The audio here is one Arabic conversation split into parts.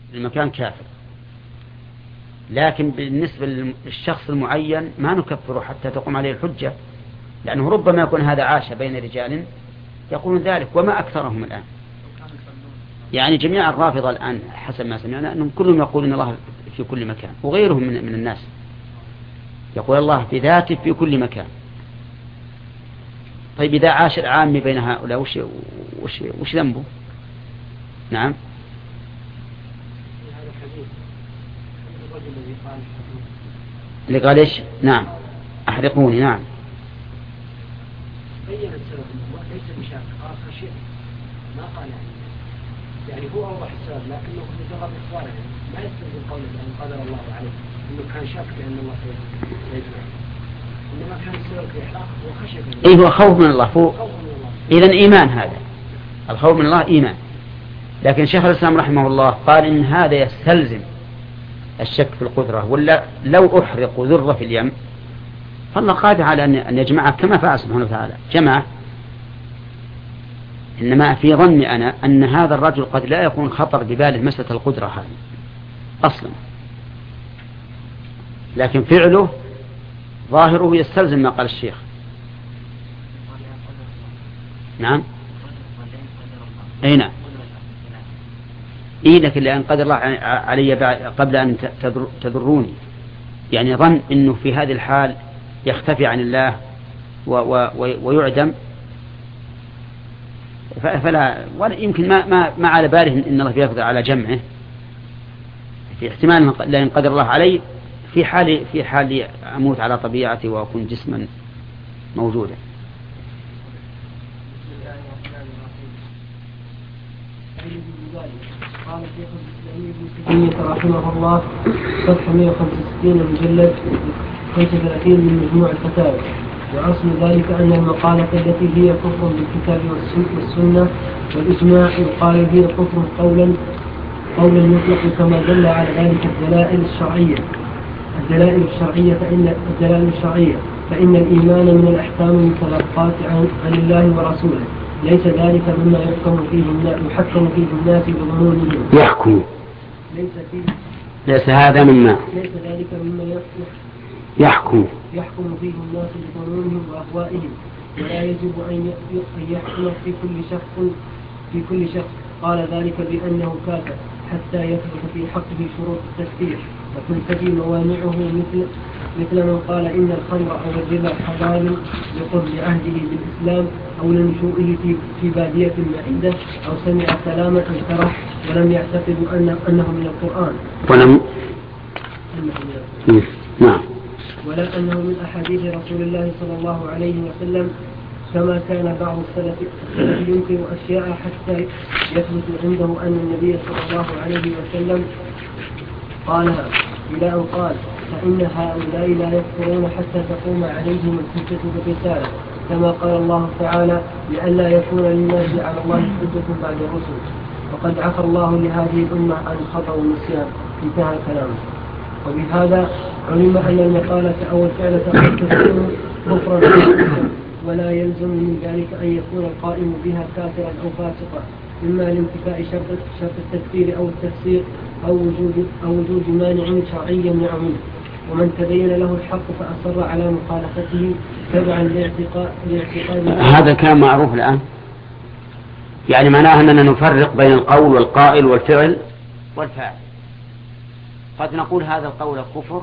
المكان كافر، لكن بالنسبة للشخص المعين ما نكفره حتى تقوم عليه الحجة، لأنه ربما يكون هذا عاش بين رجال يقولون ذلك وما أكثرهم الآن. يعني جميع الرافضة الآن حسب ما سمعنا أنهم كلهم يقولون الله في كل مكان، وغيرهم من الناس يقول الله بذاته في كل مكان. طيب إذا عاش العام بين هؤلاء وش ذنبه؟ نعم. اللي قال إيش؟ نعم أحرقوني. نعم. بين السبب أنه ليس بشاك خشية ما قال يعني هو أوضح السبب، لكنه مجرد إخباره ما يستلزم قوله بأن قدر الله عليه أنه كان شاك بأن الله سيجمع، إنما كان السبب في إحراقه وخشية. إيه هو خوف من الله. إذن إيمان، هذا الخوف من الله إيمان. لكن شيخ الإسلام رحمه الله قال إن هذا يستلزم الشك في القدرة، ولا لو أحرق ذرة في اليم فالله قادر على أن يجمعه كما فعل سبحانه وتعالى جمعه. إنما في ظني أنا أن هذا الرجل قد لا يكون خطر بباله مسألة القدرة هذه أصلا، لكن فعله ظاهره يستلزم ما قال الشيخ. نعم. أي نعم. إيه لكن لأن قدر الله علي قبل أن تضروني، يعني ظن أنه في هذه الحال يختفي عن الله ويعدم، فلا ولا يمكن ما على باله إن الله يقدر على جمعه، في احتمال لا ينقدر الله علي في حال أموت على طبيعتي وأكون جسما موجودا. قال شيخ الإسلام ابن تيمية رحمه الله صفحة 165 مجلد 35 من مجموع الفتاوى. وأصل ذلك أن المقالة التي هي كفر بالكتاب والسنة والإجماع يقال هي كفر قولا يطلق كما دل على ذلك الدلائل الشرعية فإن الإيمان من الأحكام المتلقاة عن الله ورسوله، ليس ذلك مما يحكم فيه الناس بظنونهم. ليس هذا مما ليس ذلك مما يحكم فيه الناس بظنونهم وأهوائهم، ولا يجب أن يحكم في كل شخص قال ذلك بأنه كافر حتى يثبت في حقه شروط التكفير وتنتفي موانعه، مثل من قال إن الخمر أو الربا حلال لقرب عهده بالإسلام أو لنشوئه في بادية بعيدة أو سمع كلاما أنكره ولم يعتقد أنه من القرآن نعم، ولا أنه من أحاديث رسول الله صلى الله عليه وسلم، كما كان بعض السلف ينكر أشياء حتى يثبت عنده أن النبي صلى الله عليه وسلم قالها، إلى أن قال فإن هؤلاء لا يكفرون حتى تقوم عليهم الحجة بالرسالة، كما قال الله تعالى لئلا يكون للناس على الله حجة بعد الرسل، وقد عفى الله لهذه الأمة عن الخطأ والنسيان. انتهى كلامه. وبهذا علم أن المقالة أو الفعلة قد تكون كفرا، ولا يلزم من ذلك أن يكون القائم بها كافرا أو فاسقا، إما لانتفاء شرط التكفير أو التفسيق أو وجود مانع شرعي يمنع منه. ومن تبين له الحق فأصر على مخالفته تبعا لاعتقاد هذا كان معروف الآن، يعني معناه أننا نفرق بين القول والقائل والفعل والفاعل. قد نقول هذا القول كفر،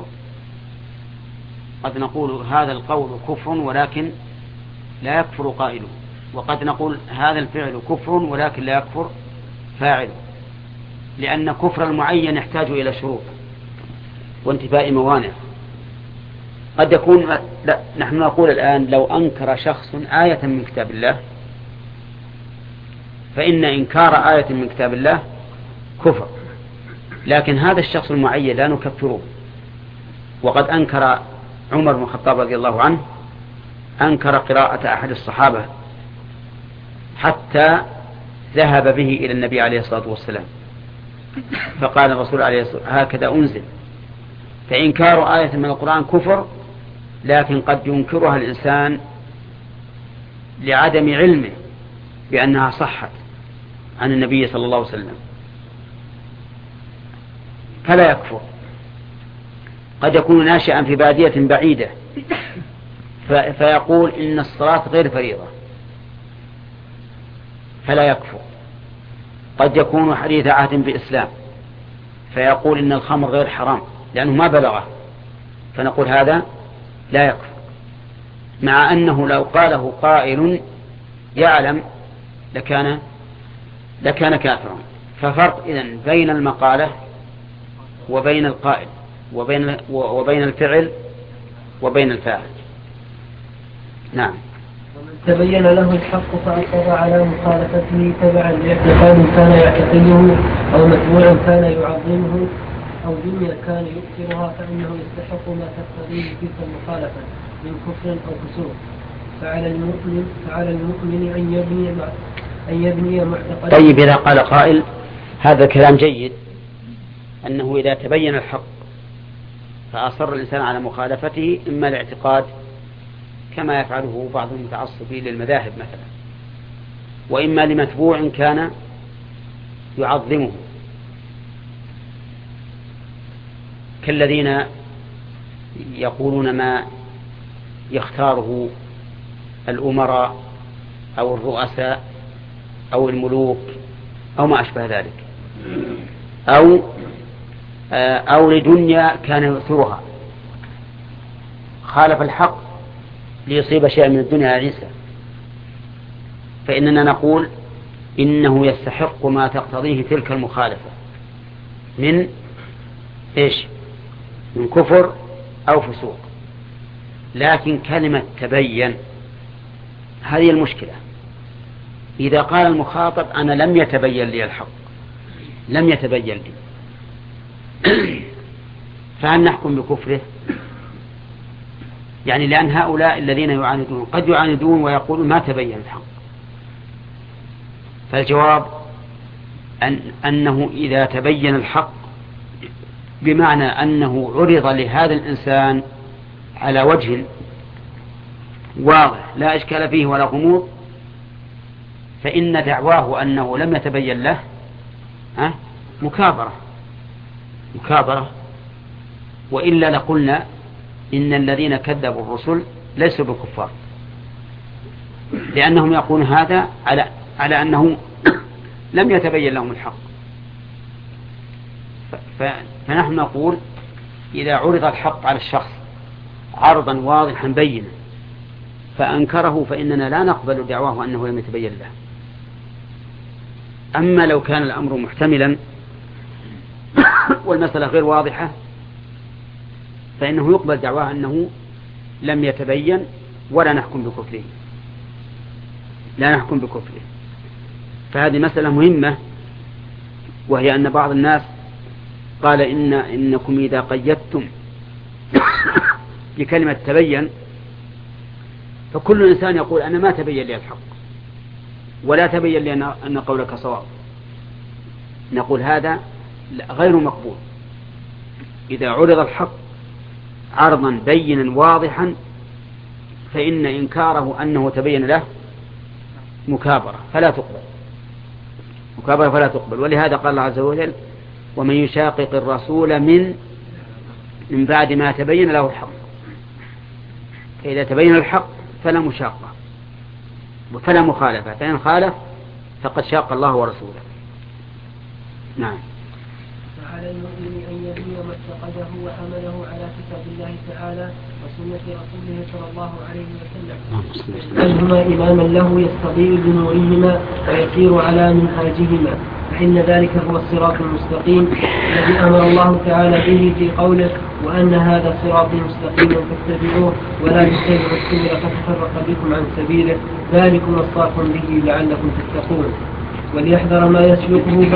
قد نقول هذا القول كفر ولكن لا يكفر قائله، وقد نقول هذا الفعل كفر ولكن لا يكفر فاعله، لأن كفر المعين يحتاج إلى شروط وانتفاء موانع. قد يكون لا، نحن نقول الآن لو أنكر شخص آية من كتاب الله فإن إنكار آية من كتاب الله كفر، لكن هذا الشخص المعين لا نكفره. وقد أنكر عمر بن الخطاب رضي الله عنه، أنكر قراءة أحد الصحابة حتى ذهب به إلى النبي عليه الصلاة والسلام، فقال الرسول عليه الصلاة والسلام هكذا أنزل. فإنكار آية من القرآن كفر، لكن قد ينكرها الإنسان لعدم علمه بأنها صحت عن النبي صلى الله عليه وسلم. فلا يكفر. قد يكون ناشئا في بادية بعيدة فيقول إن الصلاة غير فريضة فلا يكفر. قد يكون حديث عهد بإسلام فيقول إن الخمر غير حرام لأنه ما بلغه، فنقول هذا لا يكفر، مع أنه لو قاله قائل يعلم لكان كافرا. ففرق إذن بين المقالة وبين القائل وبين الفعل وبين الفاعل. نعم. ومن تبين له الحق فأصر على مخالفته تبعا لاعتقاد كان يعتقده أو متبوعا كان يعظمه أو دنيا كان يؤثرها فإنه يستحق ما تقتضيه تلك المخالفة من كفر أو فسوق. فعلى المؤمن أن يبني معتقدا. طيب، إذا قال قائل هذا كلام جيد أنه إذا تبين الحق فأصر الإنسان على مخالفته إما الاعتقاد كما يفعله بعض المتعصبين للمذاهب مثلا، وإما لمتبوع كان يعظمه كالذين يقولون ما يختاره الأمراء أو الرؤساء أو الملوك أو ما أشبه ذلك، أو لدنيا كان يؤثرها، خالف الحق ليصيب شيئا من الدنيا عيسى، فإننا نقول إنه يستحق ما تقتضيه تلك المخالفة من إيش؟ من كفر أو فسوق. لكن كلمة تبين هذه المشكلة. إذا قال المخاطب أنا لم يتبين لي الحق، لم يتبين لي، فهل نحكم بكفره؟ يعني لأن هؤلاء الذين يعاندون قد يعاندون ويقولون ما تبين الحق. فالجواب أنه إذا تبين الحق بمعنى أنه عرض لهذا الإنسان على وجه واضح لا إشكال فيه ولا غموض، فإن دعواه أنه لم يتبين له مكابرة، وإلا لقلنا إن الذين كذبوا الرسل ليسوا بكفار، لأنهم يقولون هذا على أنه لم يتبين لهم الحق. فنحن نقول إذا عرض الحق على الشخص عرضا واضحا بينا فأنكره فإننا لا نقبل دعواه أنه لم يتبين له. أما لو كان الأمر محتملا والمسألة غير واضحة فإنه يقبل دعواه أنه لم يتبين ولا نحكم بكفره. فهذه مسألة مهمة، وهي أن بعض الناس قال إنكم إذا قيدتم بكلمة تبين فكل إنسان يقول أنا ما تبين لي الحق ولا تبين لي أن قولك صواب. نقول هذا غير مقبول. إذا عرض الحق عرضا بينا واضحا فإن إنكاره أنه تبين له مكابرة فلا تقبل. ولهذا قال الله عز وجل ومن يشاقق الرسول من بعد ما تبين له الحق. فإذا تبين الحق فلا مشاقة وفلا مخالفة، فإن خالف فقد شاق الله ورسوله. نعم. فعلى المؤمن أن يبني ما اعتقده وعمله على كتاب الله تعالى وسنة رسوله صلى الله عليه وسلم، يجعلهما إماما له يستضيء بنورهما ويسير على منهاجهما، فإن ذلك هو الصراط المستقيم الذي أمر الله تعالى به في قوله وأن هذا صراطي مستقيما فاتبعوه ولا تتبعوا السبل فتفرق بكم عن سبيله ذلكم وصاكم به لعلكم تتقون. وليحذر ما يسلكه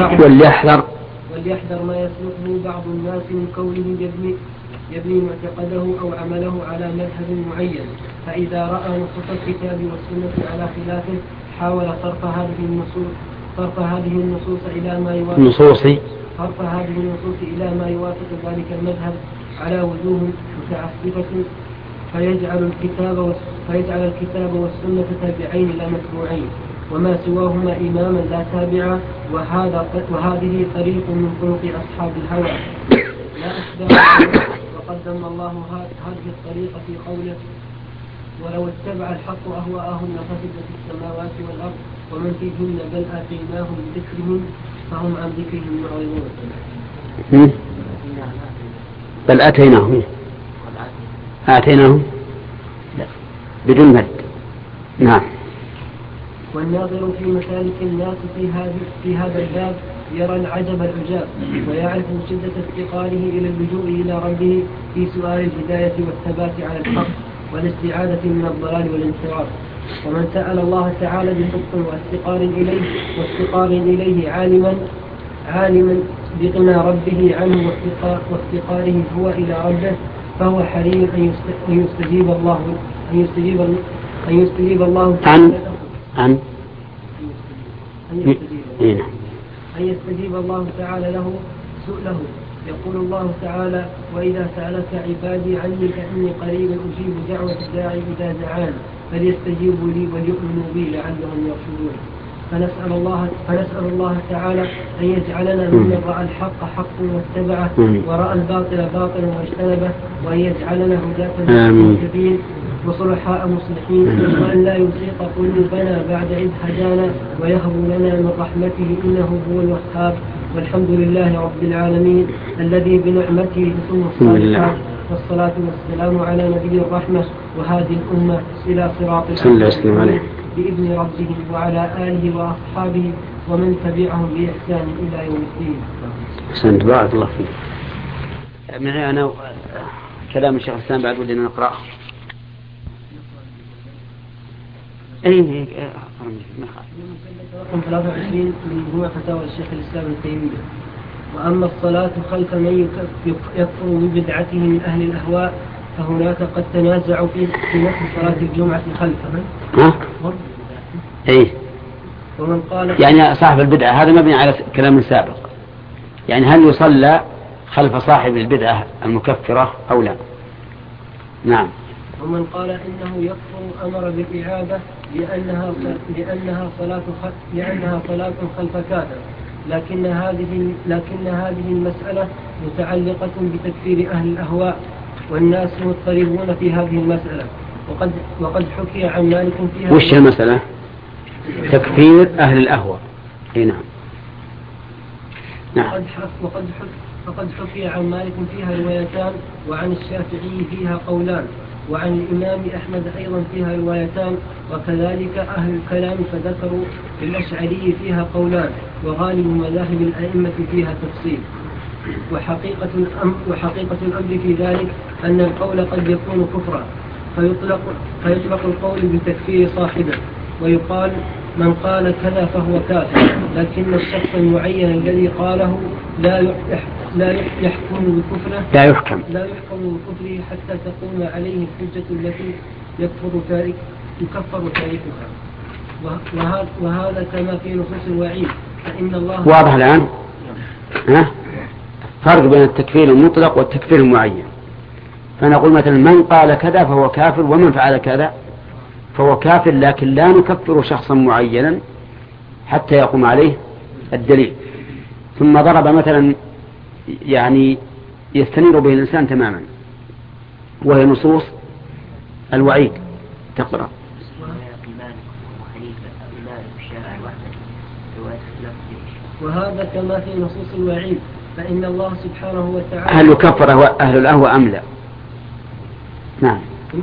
بعض الناس من كونه يبني معتقده أو عمله على مذهب معين، فإذا رأى نصوص الكتاب والسنة على خلافه حاول صرف هذه النصوص إلى ما يوافق ذلك المذهب على وجوه متعسفة فيجعل الكتاب والسنة تابعين لا متبوعين وما سواهما إماما لا تابعا، وهذه طريق من طرق أصحاب الهوى لا أشباه. وقد ذم الله هذه الطريقة في قوله ولو اتبع الحق أهواءهم لفسدت السماوات والأرض ومن فيهن بل آتيناهم ذكرهم فهم عن ذكرهم معرضون. بل آتيناهم لا بدون مد. نعم. والناظر في مسالك الناس في هذا الباب يرى العجب العجاب ويعرف شدة افتقاره إلى اللجوء إلى ربه في سؤال الهداية والثبات على الحق والاستعادة من الضلال والانحراف. ومن سأل الله تعالى بصدق وافتقار إليه عالما بغنى ربه عنه وافتقاره هو إلى ربه فهو حري أن يستجيب الله تعالى له سؤله. يقول الله تعالى وإذا سألك عبادي عني فإني قريب أجيب دعوة الداعي إذا دعان فليستجيبوا لي وليؤمنوا بي لعلهم يرشدون. فنسأل الله تعالى أن يجعلنا ممن رأى الحق حقا واتبعه ورأى الباطل باطلا واجتنبه وأن يجعلنا هداة مهتدين وصلحاء مصلحين وأن لا يزيق قلوبنا بعد إذ هدانا ويهب لنا من رحمته إنه هو الوهاب. والحمد لله رب العالمين الذي بنعمته ثم الصالحات والصلاة والسلام على نبي الرحمة وهذه الأمة إلى صراط المستقيم بإذن ربهم وعلى آله وأصحابه ومن تبعهم بإحسان إلى يوم الدين. أحسنت بارك الله فيك. معي أنا كلام الشيخ الإسلام بعد ودنا نقرأ. أي رقم 23 من مجموع فتاوى الشيخ الإسلام ابن تيمية. وأما الصلاة خلف من يكفر ببدعته من أهل الأهواء فهناك قد تنازعوا في نفس صلاة الجمعة خلفه. أي ومن قال يعني صاحب البدعة هذا مبني على كلام سابق، يعني هل يصلى خلف صاحب البدعة المكفرة أو لا؟ نعم. ومن قال إنه يكفر أمر بالإعادة لأنها صلاة خلف كافر، لكن هذه المسألة متعلقة بتكفير أهل الأهواء والناس مضطربون في هذه المسألة وقد حكي عن مالك فيها. وش المسألة؟ تكفير أهل الأهواء. نعم. وقد حكي عن مالك فيها روايتان وعن الشافعي فيها قولان وعن الإمام أحمد أيضا فيها روايتان وكذلك أهل الكلام فذكروا الأشعري فيها قولان وغالب مذاهب الأئمة فيها تفصيل. وحقيقة الأمر في ذلك أن القول قد يكون كفرا فيطلق القول بتكفير صاحبه ويقال من قال كذا فهو كافر، لكن الشخص المعين الذي قاله لا يحكم بكفره حتى تقوم عليه الحجة التي يكفر تاركها. وهذا كما في نصوص الوعيد فإن الله واضح الآن؟ فرق بين التكفير المطلق والتكفير المعين. فنقول مثلا من قال كذا فهو كافر ومن فعل كذا فهو كافر، لكن لا نكفر شخصا معينا حتى يقوم عليه الدليل. ثم ضرب مثلا يعني يستنير به الإنسان تماما وهي نصوص الوعيد. تقرأ. وهذا كما في نصوص الوعيد فإن الله سبحانه وتعالى هل يكفر أهل الأهواء أم لا؟ نعم.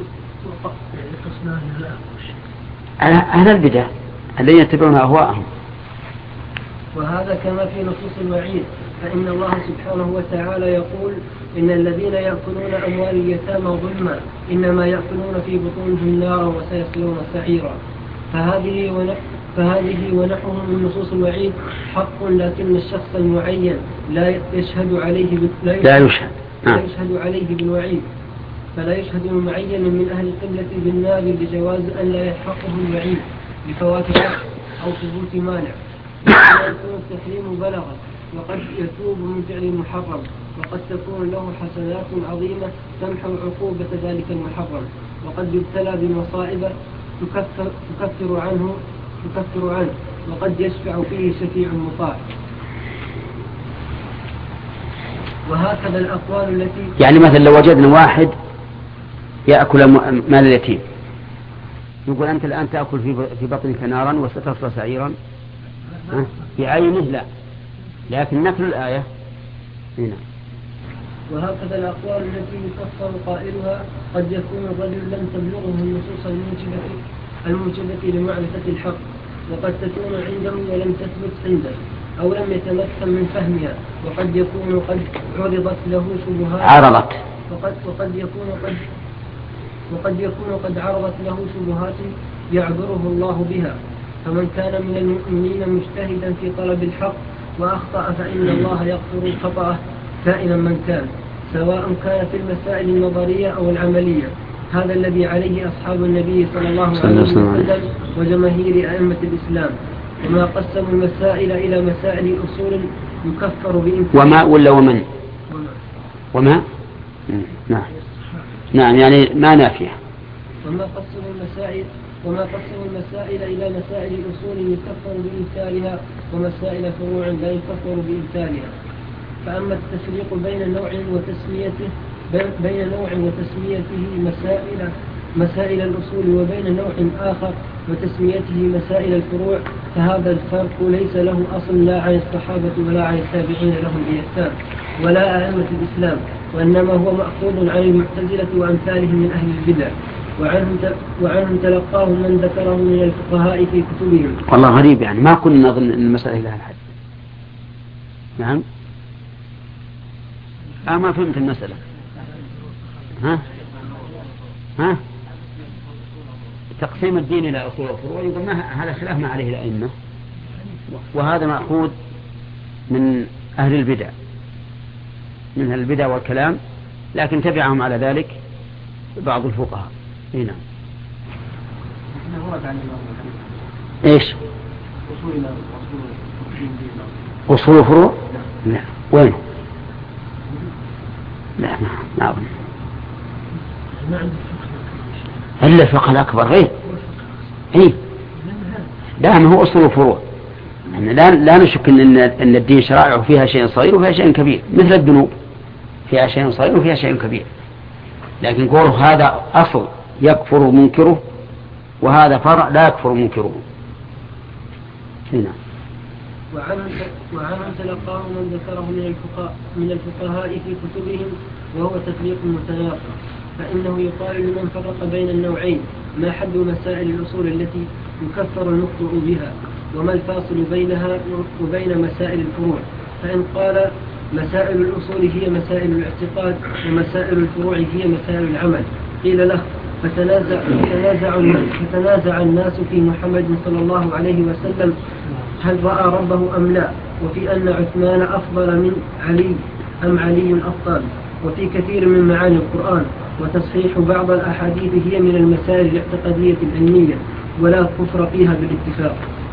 أهل البدع الذين يتبعون أهواءهم. وهذا كما في نصوص الوعيد فإن الله سبحانه وتعالى يقول إن الذين يأكلون أموال اليتامى ظلما إنما يأكلون في بطونهم نارا وسيصلون سعيرا. فهذه ونحوه من نصوص الوعيد حق، لكن الشخص المعين لا يشهد عليه بالوعيد، فلا يشهد المعين من أهل القبلة بالنار لجواز أن لا يحقه الوعيد بفوات حق أو ثبوت مانع. يكون التحريم بلغا وقد يتوب من فعل المحرم، وقد تكون له حسنات عظيمة تمحو عقوبة ذلك المحرم، وقد يبتلى بمصائب تكفر عنه، وقد يشفع فيه شفيع مطاع. وهكذا الأقوال التي يعني مثلا لو وجدنا واحد يأكل مال اليتيم، يقول أنت الآن تأكل في بطنك نارا وستصلى سعيرا بعينه؟ لا، لكن نكل الآية هنا. وهكذا الأقوال التي يكفر قائلها قد يكون الرجل لم تبلغه النصوص الموجبة لمعرفة الحق، وقد تكون عنده ولم تثبت عنده، أو لم يتمكن من فهمها، وقد يكون قد عرضت له شبهات وقد يكون قد عرضت له شبهات يعذره الله بها. فمن كان من المؤمنين مجتهدا في طلب الحق وأخطأ فإن الله يغفر الخطأ كائنا من كان، سواء كان في المسائل النظرية أو العملية. هذا الذي عليه أصحاب النبي صلى الله عليه وسلم وجماهير أئمة الإسلام. وما قسموا المسائل إلى مسائل أصول يكفر وما ولا وما نعم يعني ما نافية. وما قسموا المسائل إلى مسائل أصول يكفر بإمثالها ومسائل فروع لا يكفر بإمثالها. فأما التفريق بين نوع وتسميته مسائل الأصول وبين نوع آخر وتسميته مسائل الفروع، فهذا الفرق ليس له أصل لا عن الصحابة ولا عن التابعين لهم بإحسان ولا أئمة الإسلام، وإنما هو مأخوذ عن المعتزلة وأمثالهم من أهل البدع، وعنهم تلقاه من ذكره من الفقهاء في كتبهم. والله غريب، يعني ما كنا نظن أن المسألة لها الحد. نعم ما فهمت المسألة. ها تقسيم الدين إلى أصول وفروع، يقول ما هذا خلاف ما عليه الأئمة، وهذا مأخوذ من أهل البدع والكلام، لكن تبعهم على ذلك بعض الفقهاء. هنا ايش أصول وفروع؟ لا، وين؟ لا ما أظن إلا الفقه الأكبر غير. لا، ما هو أصول وفروع، يعني لا نشك أن الدين شرائع فيها شيء صغير وفيها شيء كبير، مثل الذنوب فيها شيء صغير وفيها شيء كبير، لكن قوله هذا أصل يكفر منكره وهذا فرع لا يكفر منكره. هنا وعنهم تلقاه من ذكره من الفقهاء في كتبهم، وهو تفريق متناقض. فإنه يقال لمن فرق بين النوعين ما حد مسائل الأصول التي يكفر المخطئ بها، وما الفاصل بينها وبين مسائل الفروع. فإن قال مسائل الأصول هي مسائل الاعتقاد ومسائل الفروع هي مسائل العمل، قيل له فتنازع الناس في محمد صلى الله عليه وسلم هل رأى ربه أم لا، وفي أن عثمان أفضل من علي أم علي أفضل، وفي كثير من معاني القرآن. وتصحيح بعض الأحاديث هي من المسائل الاعتقادية العلمية ولا كفر فيها بالاتفاق.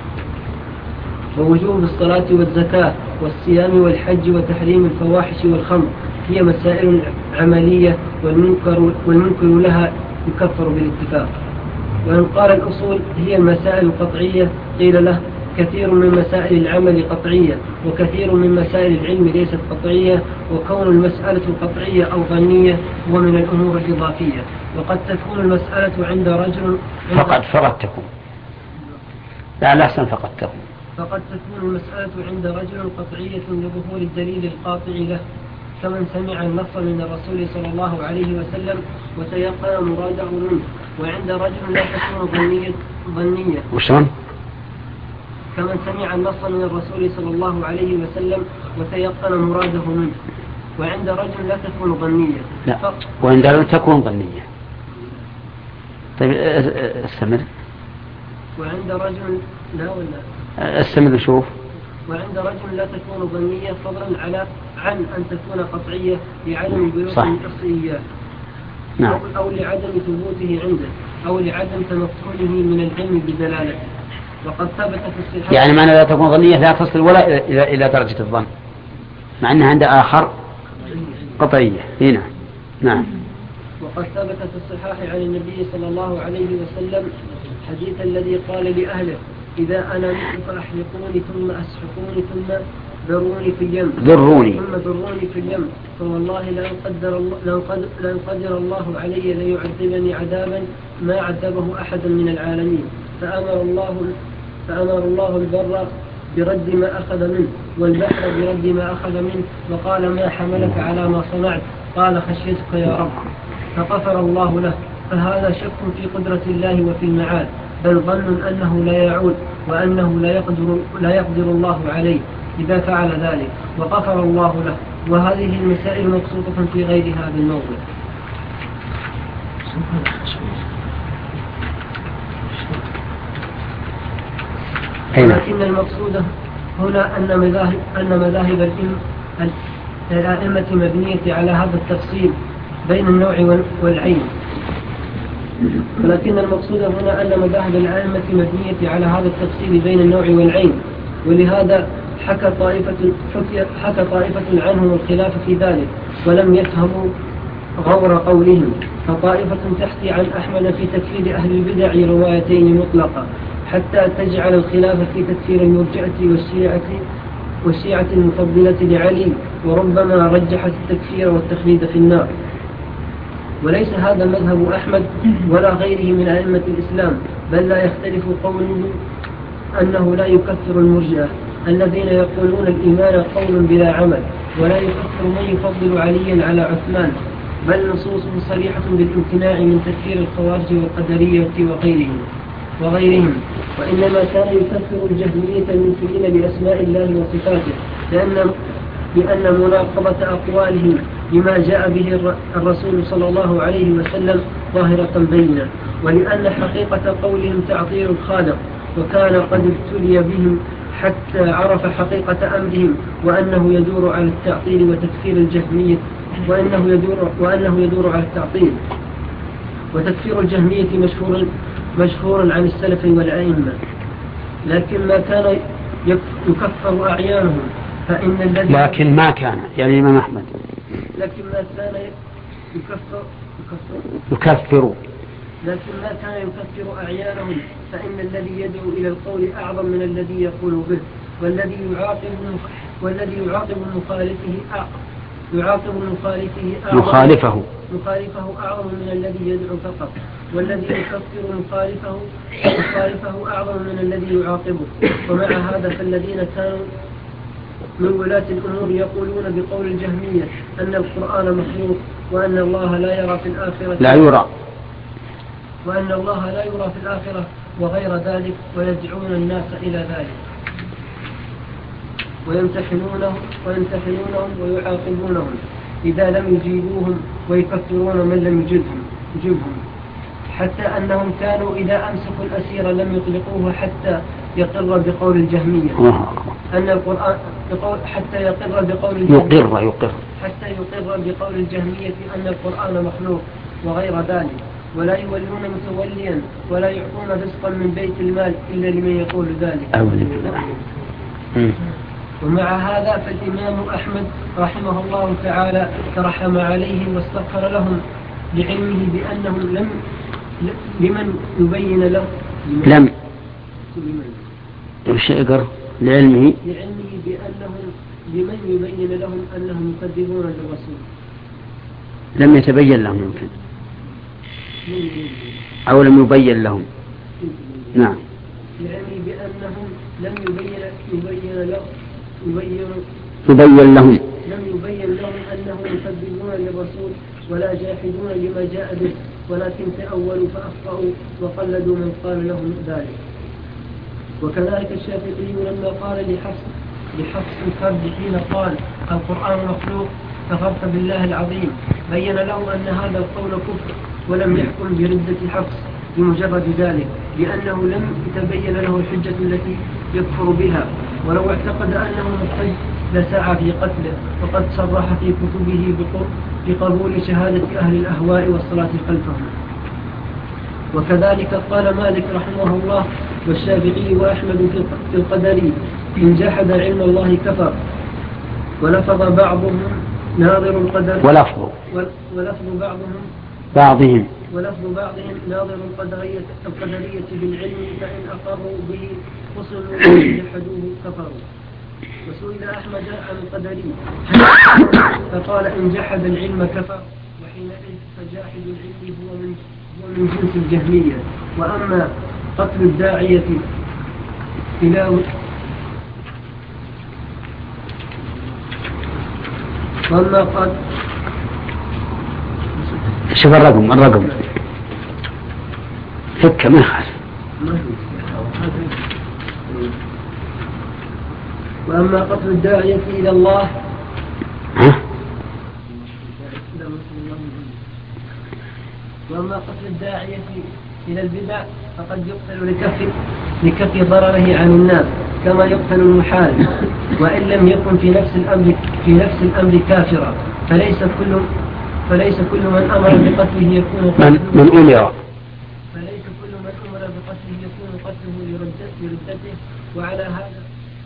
ووجوب الصلاة والزكاة والصيام والحج وتحريم الفواحش والخمر هي مسائل عملية، والمنكر لها يكفر بالاتفاق. وإن قال الأصول هي المسائل القطعية، قيل له كثير من مسائل العمل قطعية وكثير من مسائل العلم ليست قطعية، وكون المسألة قطعية أو ظنية هو من الأمور الإضافية. وقد تكون المسألة عند رجل فقد تكون لا أحسن فقد تكون المسألة عند رجل قطعية لظهور الدليل القاطع له، كمن سمع النص من الرسول صلى الله عليه وسلم وتيقن مراده منه. وعند رجل لا تكون ظنية وشون؟ كمن سمع النص من الرسول صلى الله عليه وسلم وتيقن مراده منه. وعند رجل لا تكون ظنية. لا، وعند رجل تكون ظنية. طيب استمر. وعند رجل لا ولا استمر شوف. وعند رجل لا تكون ظنية فضلا عن أن تكون قطعية لعدم بلوغ الإحصائيات، نعم، أو لعدم ثبوته عنده، أو لعدم تمكنه من العلم بدلالته. وقد ثبت في الصحة يعني معنى لا تكون ظنية لا تصل ولا إلى درجة الظن، مع أنها عند آخر قطعية. هنا نعم. وقد ثبت في الصحاح عن النبي صلى الله عليه وسلم حديث الذي قال لأهله إذا أنا مت فأحرقوني ثم أسحقوني ثم ذروني في اليم ذروني ثم ذروني في اليم فوالله لأن قدر الله علي ليعذبني عذابا ما عذبه أحد من العالمين. فأمر الله البر برد ما أخذ منه والبحر برد ما أخذ منه وقال ما حملك على ما صنعت؟ قال خشيتك يا رب، فغفر الله له. فهذا شك في قدرة الله وفي المعاد، بل ظن أنه لا يعود وأنه لا يقدر الله عليه إذا فعل ذلك، وغفر الله له. وهذه المسائل مبسوطة في غير هذا الموضع. لكن المقصود هنا أن مذاهب الأئمة مبنية على هذا التفصيل بين النوع والعين. ولكن المقصود هنا أن مذاهب الأئمة مبنية على هذا التفصيل بين النوع والعين، ولهذا حكى طائفة عنهم الخلاف في ذلك ولم يفهموا غور قولهم. فطائفة تحكي عن أحمد في تكفير أهل البدع روايتين مطلقة حتى تجعل الخلاف في تكفير المرجئة والشيعة المفضلة لعلي، وربما رجحت التكفير والتخليد في النار. وليس هذا مذهب أحمد ولا غيره من أئمة الإسلام، بل لا يختلف قوله أنه لا يكفر المرجئة الذين يقولون الإيمان قول بلا عمل، ولا يكفر من يفضل عليا على عثمان، بل نصوصه صريحة بالامتناع من تكفير الخوارج والقدرية وغيرهم. وإنما كان يكفر الجهمية المنكرين بأسماء الله وصفاته، لأن مناقضة أقوالهم بما جاء به الرسول صلى الله عليه وسلم ظاهرة بينة، ولأن حقيقة قولهم تعطيل الخالق، وكان قد ابتلي بهم حتى عرف حقيقة أمرهم، وأنه يدور على التعطيل وتكفير الجهمية، وأنه يدور على التعطيل وتكفير الجهمية مشهور عن السلف والأئمة. لكن ما كان يكفر أعيانهم فإن الذي لكن ما كان يعني الإمام أحمد لكن ما كان يكفر أعيانهم فإن الذي يدعو إلى القول أعظم من الذي يقول به، والذي يعاقب مخالفه أعظم من الذي يدعو فقط، والذي يكفر مخالفه أعظم من الذي يعاقبه. ومع هذا فالذين كانوا من ولاة الأمور يقولون بقول الجهمية أن القرآن مخلوق، وأن الله لا يرى في الآخرة وغير ذلك، ويدعون الناس إلى ذلك ويمتحنونهم ويعاقبونهم إذا لم يجيبوهم، ويكفرون من لم يجبهم، حتى أنهم كانوا إذا أمسكوا الأسير لم يطلقوه حتى يقر بقول الجهمية أن القرآن حتى يقر بقول الجهمية أن القرآن مخلوق وغير ذلك، ولا يولون متوليا ولا يعطون رزقا من بيت المال إلا لمن يقول ذلك. ومع هذا فالإمام أحمد رحمه الله تعالى ترحم عليهم واستغفر لهم لعلمه بأنهم لمن يبين لهم أنهم يكذبون للرسول. لم يتبين لهم يمكن أو لم يبين لهم. نعم. يعني بأنهم لم يبين لهم أنهم يكذبون للرسول ولا جاحدون لما جاء به، ولكن تأولوا فأخطأوا وقلدوا من قال لهم ذلك. وكذلك الشافعي لما قال لحفص الفرد حين قال القرآن مخلوق كفرت بالله العظيم، بين له أن هذا القول كفر، ولم يحكم بردة حفص بمجرد ذلك، لأنه لم يتبين له الحجة التي يكفر بها، ولو اعتقد أنه مخرج لسعى في قتله، وقد صرح في كتبه بقبول شهادة أهل الأهواء والصلاة خلفهم. وكذلك قال مالك رحمه الله والشافعي وأحمد في القدري إن جحد علم الله كفر. ولفظ بعضهم ناظر القدر ولفظ بعضهم ناظر القدرية بالعلم، فإن أقروا به وصلوا وجحدوه كفروا. وسئل أحمد عن القدري فقال إن جحد العلم كفر، وحينئذ فجاحد العلم هو من جنس الجهمية. وأما قتل الداعية إلى وأما قد شوف الرقم فك ما يخالف. وأما قتل الداعية إلى الله وأما قتل الداعية إلى البدع فقد يقتل لكف ضرره عن الناس كما يقتل المحارب، وإن لم يكن في نفس الأمر كافرا. فليس كل من أمر بقتله يكون قتله فليس كل من أمر بقتله يكون قتله لردته. وعلى هذا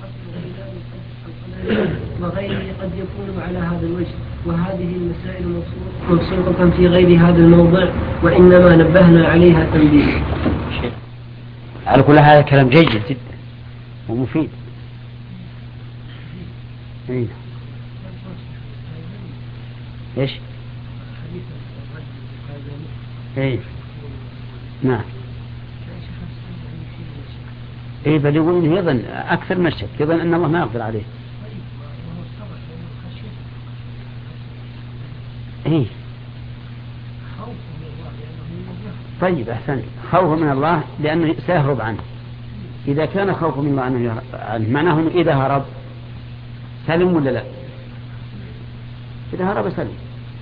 وغيره قد يكون على هذا الوجه. وهذه المسائل مبسوطة في غير هذا الموضع، وإنما نبهنا عليها تنبيه. على كل هذا كلام جيد جدا ومفيد. ايش؟ نعم. بل يقول إنه يظن أكثر من الشك، يظن أن الله ما يقدر عليه. طيب أحسن، خوف من الله لأنه سيهرب عنه. إذا كان خوف من الله أنه يهرب عنه معناه أنه إذا هرب سلم ولا لا؟ إذا هرب سلم.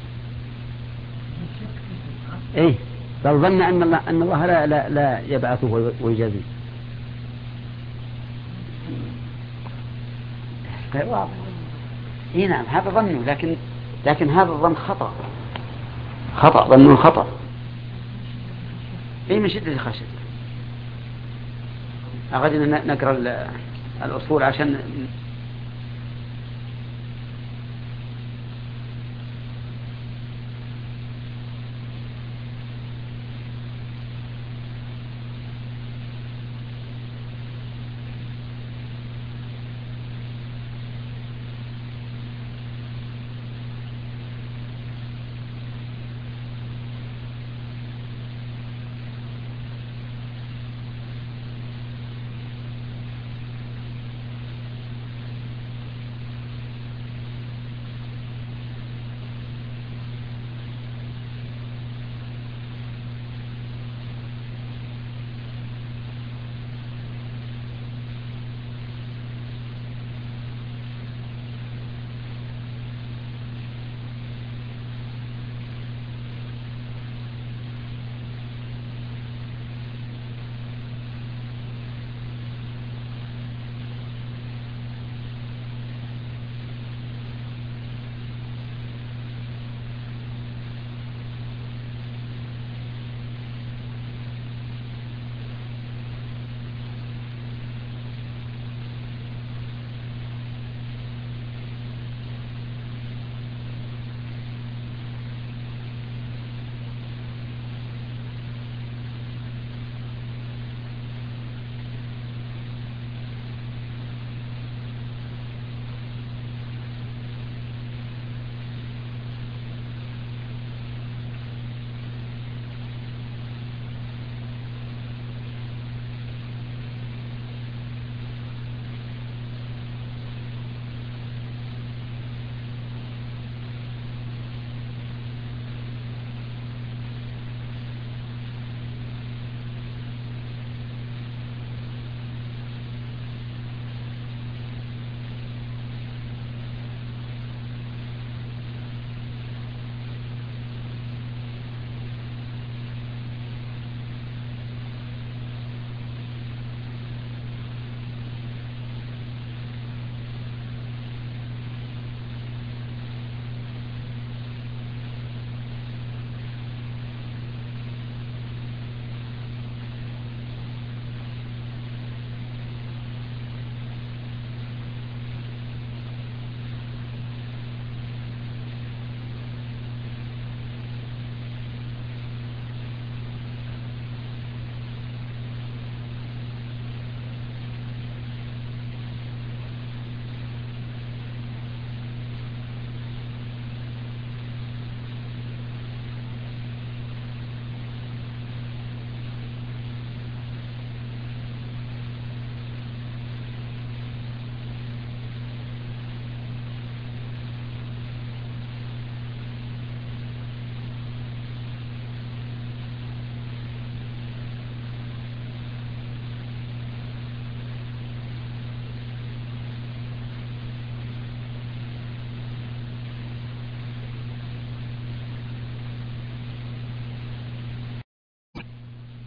بل ظن أن الله لا يبعثه ويجازيه. واضح. نعم هذا ظنه، لكن هذا الظن خطأ ظنه خطأ. من شدة الخشية. أغدنا نقرأ الأصول عشان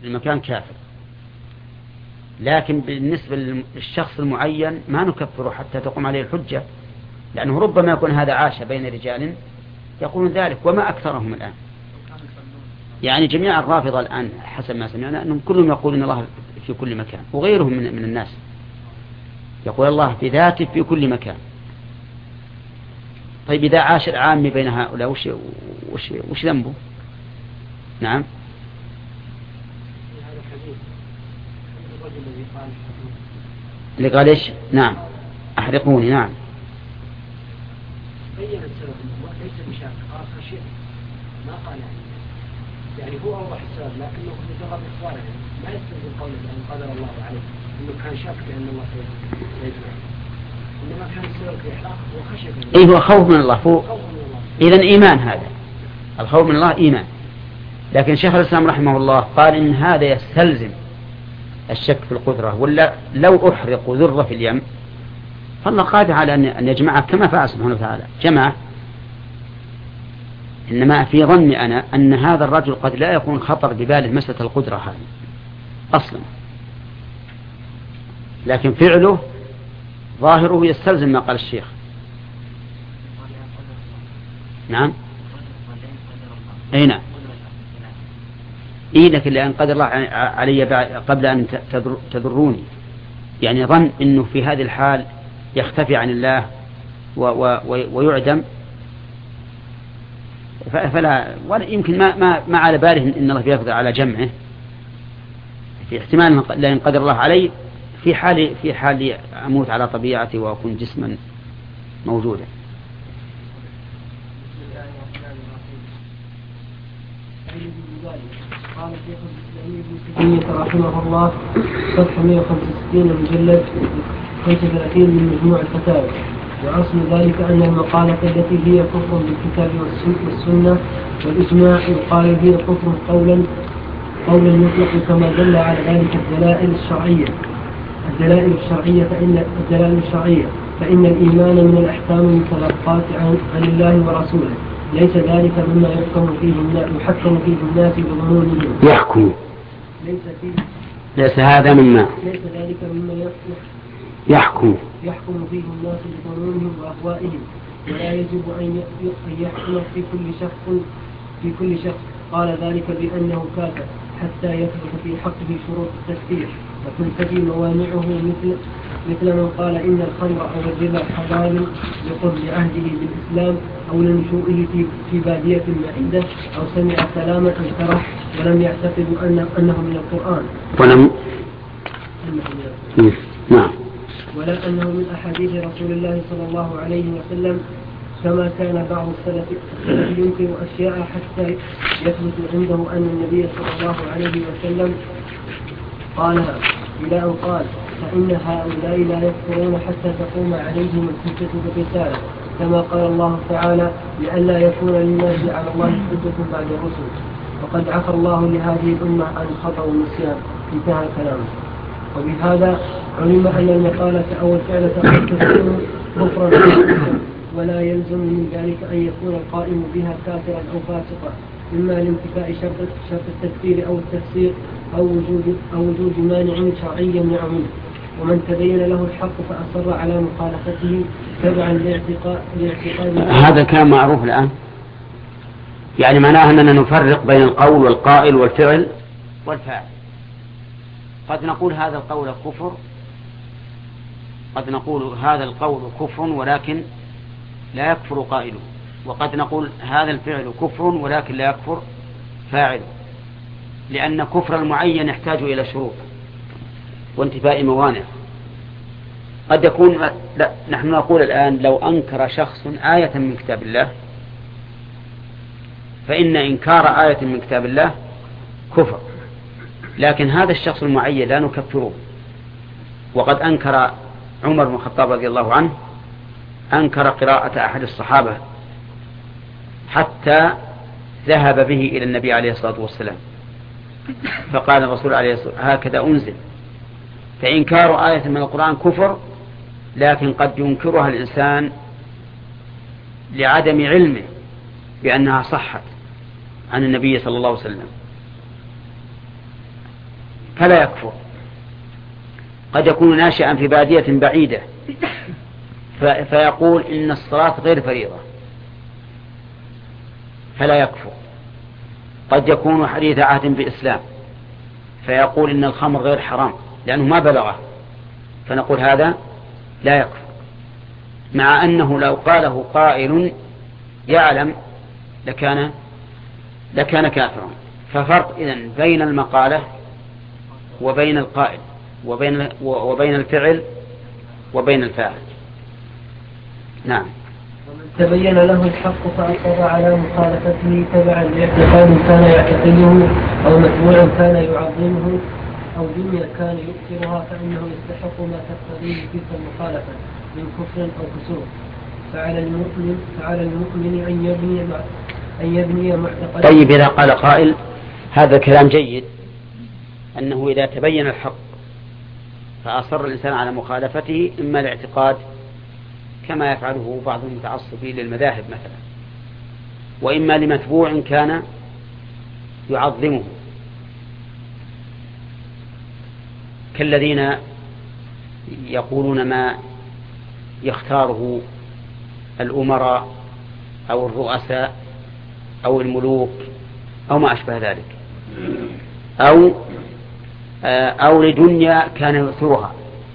المكان كافر، لكن بالنسبة للشخص المعين ما نكفره حتى تقوم عليه الحجة، لأنه ربما يكون هذا عاش بين رجال يقولون ذلك وما أكثرهم الآن. يعني جميع الرافضة الآن حسب ما سمعنا أنهم كلهم يقولون الله في كل مكان، وغيرهم من الناس يقول الله في ذاته في كل مكان. طيب إذا عاش العام بين هؤلاء وش ذنبه؟ نعم. اللي قال إيش؟ نعم أحرقوني. نعم. بين السبب انه ليس بشاك اخر شيء ما قال يعني هو اوضح السبب، لكنه مجرد اخباره ما يستلزم قوله بان قدر الله عليه انه كان شاك بان الله سيجمع، انما كان السبب في احراقه وخشيه. اي هو خوف من الله. اذا ايمان، هذا الخوف من الله ايمان. لكن شيخ الاسلام رحمه الله قال ان هذا يستلزم الشك في القدرة، ولا لو احرق ذرة في اليم فالله قادر على أن يجمعه كما فعل سبحانه وتعالى جمعه. إنما في ظني أنا أن هذا الرجل قد لا يكون خطر بباله مسألة القدرة هذه أصلا، لكن فعله ظاهره يستلزم ما قال الشيخ. نعم. أي نعم. لكن لأن قدر الله علي قبل أن تضروني، يعني ظن أنه في هذه الحال يختفي عن الله ويعدم، فلا ولا يمكن ما على باله ان الله يقدر على جمعه، في احتمال لا ينقدر الله علي في حال اموت على طبيعتي واكون جسما موجودا. قال شيخ الإسلام ابن تيمية رحمه الله صفحة 165 مجلد 35 من مجموع الفتاوى. وأصل ذلك أن المقالة التي هي كفر بالكتاب والسنة والإجماع يقال هي كفر قولا يطلق كما دل على ذلك الدلائل الشرعية فإن الإيمان من الأحكام المتلقاة عن الله ورسوله، ليس ذلك مما يحكم فيه الناس بظنونهم. ليس هذا مما ليس ذلك مما يحكم فيه الناس بظنونهم وأهوائهم، ولا يجب أن يحكم في كل شخص قال ذلك بأنه كافر حتى يثبت في حقه شروط التكفير وتنتفي موانعه، مثل من قال إن الخمر أو الربا حلال لقرب عهده بالإسلام أو لنشوئه في بادية بعيدة أو سمع كلاما أنكره ولم يعتقد أنه من القرآن ولا أنه من أحاديث رسول الله صلى الله عليه وسلم، كما كان بعض السلف ينكر أشياء حتى يثبت عنده أن النبي صلى الله عليه وسلم قالها، إلى أن قال فإن هؤلاء لا يكفرون حتى تقوم عليهم الحجة بالرسالة، كما قال الله تعالى لئلا يكون للناس على الله حجة بعد الرسل، وقد عفى الله لهذه الأمة عن الخطأ والنسيان. انتهى كلامه. وبهذا علم أن المقالة أو الفعل قد تكون كفرا، ولا يلزم من ذلك أن يكون القائم بها كافرا أو فاسقا، إما لانتفاء شرط التكفير أو التفسير أو وجود مانع شرعي يمنع منه. ومن تبين له الحق فأصر على مخالفته تبعا لاعتقاد هذا كان معروف الآن، يعني معناه أننا نفرق بين القول والقائل والفعل والفاعل. قد نقول هذا القول كفر، قد نقول هذا القول كفر ولكن لا يكفر قائله، وقد نقول هذا الفعل كفر ولكن لا يكفر فاعله، لأن كفر المعين يحتاج إلى شروط وانتفاء موانع. قد يكون لا، نحن نقول الآن لو أنكر شخص آية من كتاب الله فإن إنكار آية من كتاب الله كفر، لكن هذا الشخص المعين لا نكفره. وقد أنكر عمر بن الخطاب رضي الله عنه، أنكر قراءة أحد الصحابة حتى ذهب به إلى النبي عليه الصلاة والسلام، فقال الرسول عليه الصلاة والسلام هكذا أنزل. فإنكار آية من القرآن كفر، لكن قد ينكرها الإنسان لعدم علمه بأنها صحت عن النبي صلى الله عليه وسلم. فلا يكفر. قد يكون ناشئا في بادية بعيدة فيقول إن الصلاة غير فريضة فلا يكفر. قد يكون حديث عهد بإسلام فيقول إن الخمر غير حرام لأنه ما بلغه، فنقول هذا لا يكفر، مع أنه لو قاله قائل يعلم لكان كافرا. ففرق إذن بين المقالة وبين القائل وبين الفعل وبين الفاعل. نعم. ومن تبين له الحق فأصر على مخالفته تبعا لاعتقاد كان يعتقده أو متبوع كان يعظمه أو دنيا كان يؤثرها فإنه يستحق ما تقتضيه تلك المخالفة من كفر أو فسوق. فعلى المؤمن أن يبني معتقدا. طيب، إذا قال قائل هذا كلام جيد أنه إذا تبين الحق فأصر الإنسان على مخالفته إما الاعتقاد كما يفعله بعض المتعصبين للمذاهب مثلا، وإما لمتبوع كان يعظمه كالذين يقولون ما يختاره الأمراء أو الرؤساء أو الملوك أو ما أشبه ذلك، أو لدنيا كان يؤثرها،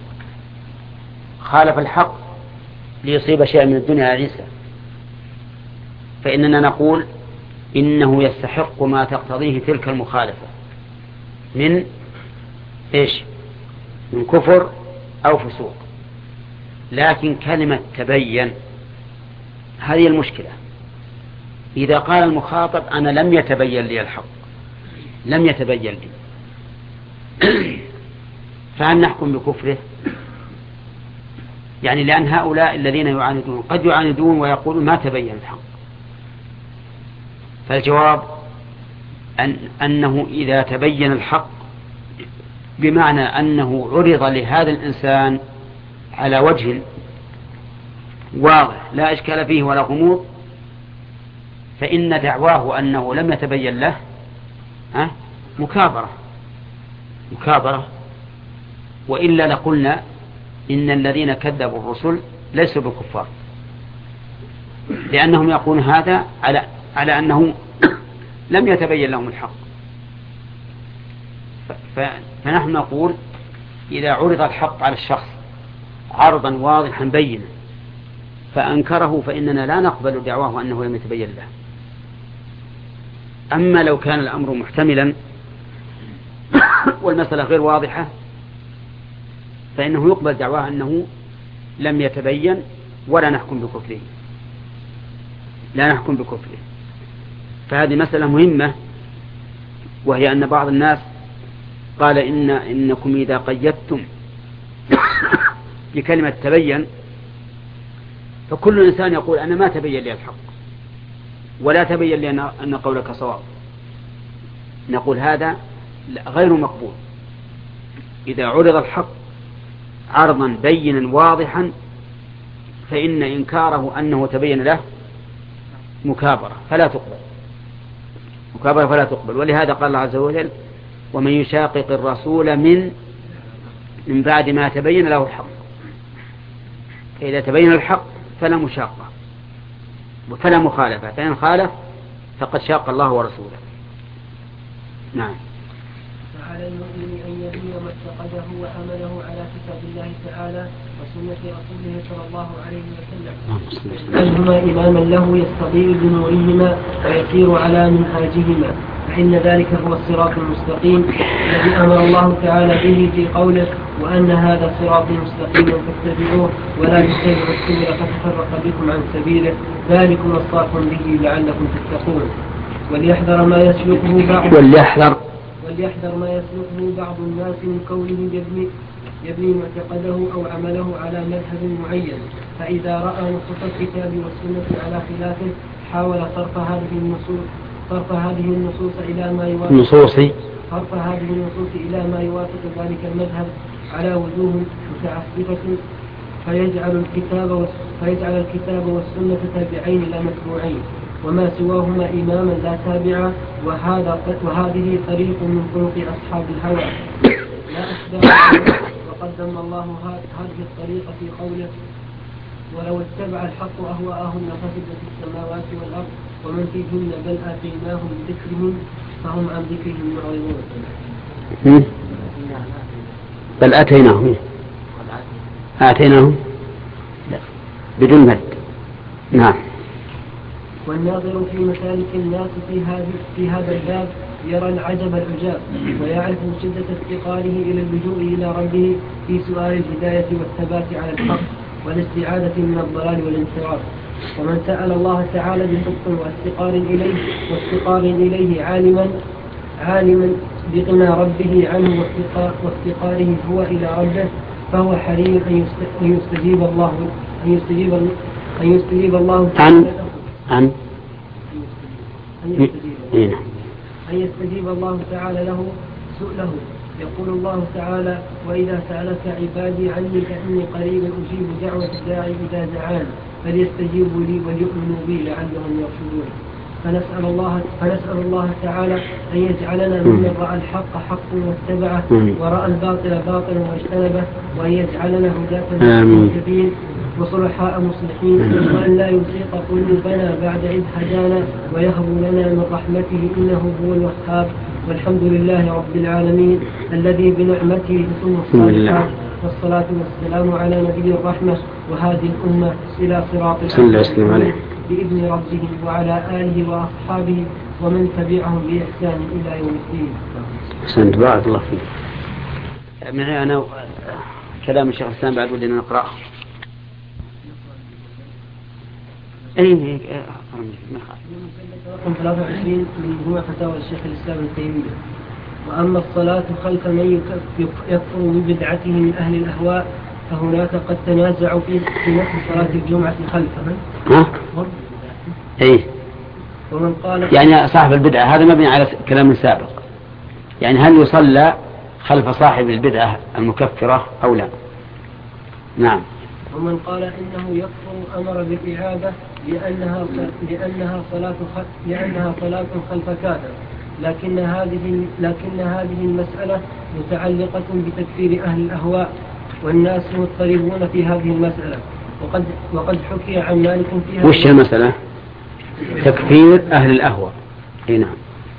خالف الحق ليصيب شيئا من الدنيا عيسى، فإننا نقول إنه يستحق ما تقتضيه تلك المخالفة من إيش؟ من كفر أو فسوق. لكن كلمة تبين هذه المشكلة. إذا قال المخاطب أنا لم يتبين لي الحق، لم يتبين لي، فهل نحكم بكفره؟ يعني لأن هؤلاء الذين يعاندون قد يعاندون ويقولون ما تبين الحق. فالجواب أنه إذا تبين الحق بمعنى أنه عرض لهذا الإنسان على وجه واضح لا إشكال فيه ولا غموض، فإن دعواه أنه لم يتبين له مكابرة، وإلا لقلنا إن الذين كذبوا الرسل ليسوا بكفار، لأنهم يقولون هذا على أنه لم يتبين لهم الحق. فنحن نقول إذا عرض الحق على الشخص عرضا واضحا بينا فأنكره فإننا لا نقبل دعواه أنه لم يتبين له. أما لو كان الأمر محتملا والمسألة غير واضحة فإنه يقبل دعواه أنه لم يتبين ولا نحكم بكفره. فهذه مسألة مهمة، وهي أن بعض الناس قال إنكم إذا قيدتم بكلمة تبين فكل إنسان يقول أنا ما تبين لي الحق ولا تبين لي أن قولك صواب. نقول هذا غير مقبول. إذا عرض الحق عرضا بينا واضحا فإن إنكاره أنه تبين له مكابرة فلا تقبل. ولهذا قال الله عز وجل ومن يشاقق الرسول من بعد ما تبين له الحق. فإذا تبين الحق فلا مشاقة وفلا مخالفة، فإن خالف فقد شاق الله ورسوله. نعم. فعلى المؤمن أن يبني ما اعتقده وعمله على كتاب الله تعالى وسنة رسوله صلى الله عليه وسلم، يجعلهما إماما له يستضيء بنورهما ويسير على منهاجهما، فإن ذلك هو الصراط المستقيم الذي أمر الله تعالى به في قوله وأن هذا صراطي مستقيما فاتبعوه ولا تتبعوا السبل فتفرق بكم عن سبيله ذلكم وصاكم به لعلكم تتقون. وليحذر ما يسلكه بعض الناس من كونه يبني معتقده أو عمله على مذهب معين، فإذا رأى نصوص الكتاب والسنة على خلافه حاول صرف هذه النصوص إلى ما يوافق ذلك المذهب على وجوه متعسفة فيجعل الكتاب والسنة تابعين لا متبوعين وما سواهما إماما لا تابعا، وهذه طريق من طرق أصحاب الهوى لا أشباه. وقدم الله هذه الطريقة في قوله ولو اتبع الحق أهواءهم لفسدت السماوات والأرض ومن فيهن بل آتيناهم ذكرهم فهم عن ذكرهم معرضون. بل آتيناهم لا بدون مد. نعم. والناظر في مسالك الناس في هذا الباب يرى العجب العجاب ويعرف شدة افتقاره إلى اللجوء إلى ربه في سؤال الهداية والثبات على الحق والاستعادة من الضلال والانحراف. ومن سأل الله تعالى بحب وافتقار إليه عالما بغنى ربه عنه وافتقاره هو إلى ربه فهو حري أن يستجيب الله تعالى أن يستجيب الله تعالى له سؤله. يقول الله تعالى وإذا سألك عبادي عني فإني قريب أجيب دعوة الداعي إذا دعان فليستجيبوا لي وليؤمنوا بي لعلهم يرشدون. فنسأل الله تعالى أن يجعلنا ممن رأى الحق حقا واتبعه ورأى الباطل باطلا واجتنبه وأن يجعلنا هداة مهتدين وصلحاء مصلحين وأن لا يزيق قلوبنا بعد إذ هدانا ويهب لنا من رحمته إنه هو الوهاب. والحمد لله رب العالمين الذي بنعمته تتم الصالحات والصلاة والسلام على نبي الرحمة وهذه الأمة إلى صراط العالمين بإذن ربهم وعلى آله وأصحابه ومن تبعهم بإحسان إلى يوم الدين. أحسنت بارك الله فيك. من أنا كلام الشيخ الإسلام بعد ودنا نقرأ. رقم 23 من مجموع فتاوى الشيخ الإسلام ابن تيمية. وأما الصلاة خلف من يكفر ببدعته من أهل الأهواء فهناك قد تنازعوا في نفس صلاة الجمعة خلفه. إيه. ومن قال يعني صاحب البدعة هذا مبني على كلام سابق. يعني هل يصلى خلف صاحب البدعة المكفرة أو لا؟ نعم. ومن قال إنه يكفر أمر بالإعادة لأنها صلاة خلف كافر. لكن هذه المسألة متعلقة بتكفير أهل الأهواء والناس مضطربون في هذه المسألة وقد حكي عن مالك فيها. وش المسألة؟ تكفير أهل الأهواء. نعم.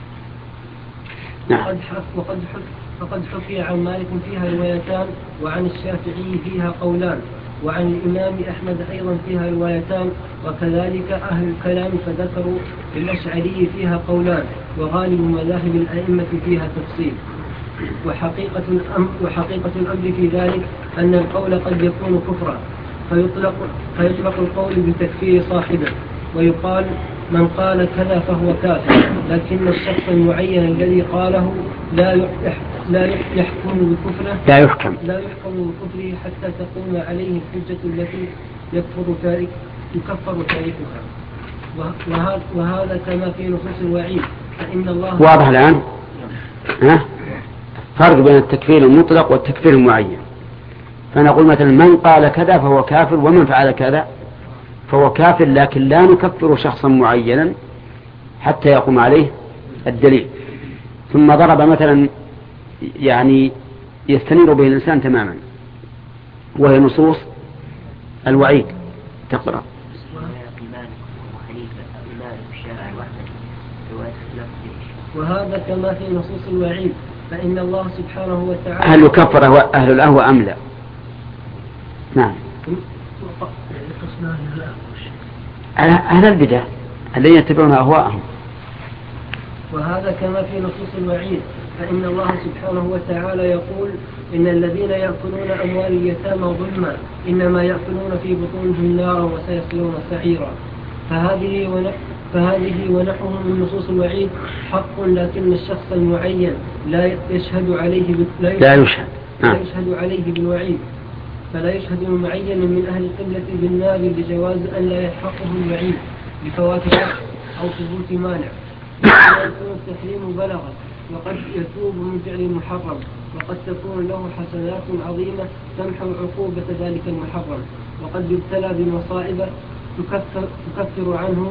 وقد حكي عن مالك فيها روايتان وعن الشافعي فيها قولان وعن الإمام أحمد أيضا فيها روايتان وكذلك أهل الكلام فذكروا للأشعري فيها قولان وغالب مذاهب الأئمة فيها تفصيل. وحقيقة الأمر في ذلك أن القول قد يكون كفرا فيطلق القول بتكفير صاحبه ويقال من قال كذا فهو كافر لكن الشخص المعين الذي قاله لا يحكم بكفره بكفره حتى تقوم عليه الحجة التي يكفر تاريخها. وهذا كما في نصوص الوعيد فإن الله واضح الآن. فرق بين التكفير المطلق والتكفير المعين. فنقول مثلا من قال كذا فهو كافر ومن فعل كذا فهو كافر لكن لا نكفر شخصا معينا حتى يقوم عليه الدليل. ثم ضرب مثلا يعني يستنير به الإنسان تماما وهي نصوص الوعيد. تقرأ. وهذا كما في نصوص الوعيد فإن الله سبحانه وتعالى هل يكفر أهل الأهواء أم لا؟ نعم. أهل البدع الذين يتبعون أهواءهم. وهذا كما في نصوص الوعيد فإن الله سبحانه وتعالى يقول إن الذين يأكلون أموال اليتامى ظلما إنما يأكلون في بطونهم نارا وسيصلون سعيرا. فهذه ونحوه من نصوص الوعيد حق لكن الشخص المعين لا يشهد عليه بالوعيد فلا يشهد المعين من أهل القبلة بالنار لجواز أن لا يحقه الوعيد بفوات حق أو ثبوت مانع. يكون التحريم بلغا وقد يتوب من فعل المحرم وقد تكون له حسنات عظيمة تمحو عقوبة ذلك المحرم وقد يبتلى بمصائب تكفر عنه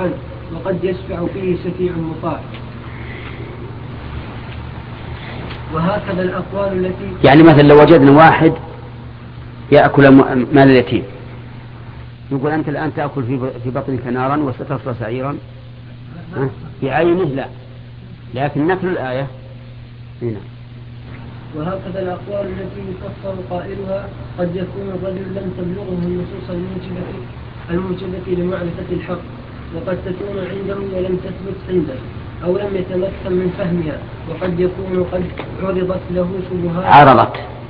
وقد يشفع فيه شفيع مطاع. وهكذا الأقوال التي يعني مثلا لو وجدنا واحد يأكل مال اليتيم، يقول أنت الآن تأكل في بطنك نارا وستصلى سعيرا بعينه؟ لا، لكن نكل الآية هنا. وهكذا الأقوال التي يكفر قائلها قد يكون الرجل لم تبلغه النصوص الموجبة لمعرفة الحق، وقد تكون عنده ولم تثبت عنده، أو لم يتمكن من فهمها، وقد يكون قد عرضت له شبهات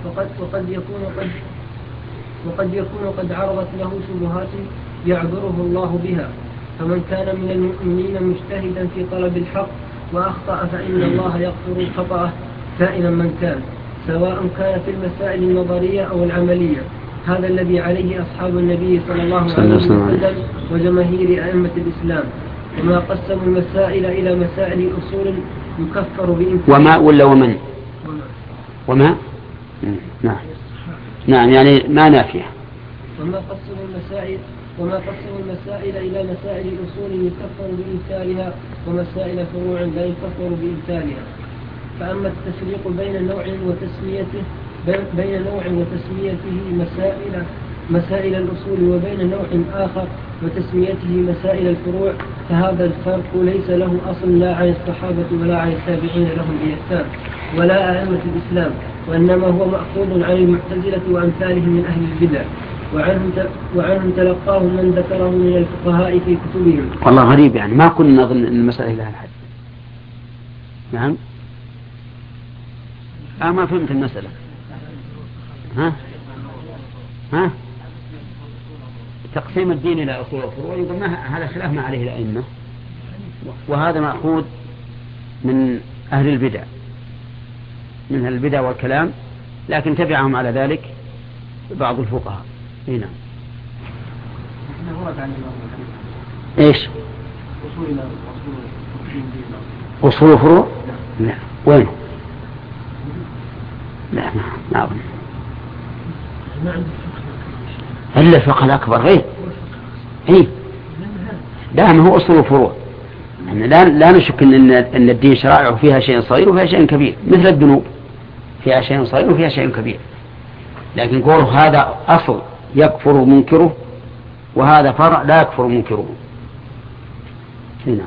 وقد يكون قد عرضت له شبهات يعذره الله بها. فمن كان من المؤمنين مجتهدا في طلب الحق وأخطأ فإن الله يغفر الخطأ كائنا من كان، سواء كان في المسائل النظرية أو العملية. هذا الذي عليه أصحاب النبي صلى الله عليه وسلم وجماهير أئمة الإسلام. وما قسموا المسائل إلى مسائل أصول يكفر بإمكان وما ولا وما نعم يعني ما نافية. وما قسموا المسائل إلى مسائل أصول يكفر بإمثالها ومسائل فروع لا يكفر بإمثالها. فأما التفريق بين نوع وتسميته مسائل الأصول وبين نوع آخر وتسميته مسائل الفروع، فهذا الفرق ليس له أصل لا عن الصحابة ولا عن التابعين لهم بإحسان ولا أئمة الإسلام، وإنما هو مأخوذ عن المعتزلة وأمثالهم من أهل البدع، وعنهم تلقاه من ذكره من الفقهاء في كتبهم. والله غريب، يعني ما كنا نظن أن المسألة لها الحد. نعم ما فهمت المسألة. ها تقسيم الدين إلى أصول وفروع، يقول هذا خلاف ما عليه الأئمة، وهذا مأخوذ من أهل البدع، من أهل البدع والكلام، لكن تبعهم على ذلك بعض الفقهاء. هنا ايش أصول وفروع؟ لا، وين؟ لا ما أظن إلا الفقه الأكبر غير. إيه لا، ما هو أصول وفروع، يعني لا نشك أن الدين شرائع فيها شيء صغير وفيها شيء كبير، مثل الذنوب فيها شيء صغير وفيها شيء كبير، لكن قوله هذا أصل يكفر منكره وهذا فرع لا يكفر منكره. هنا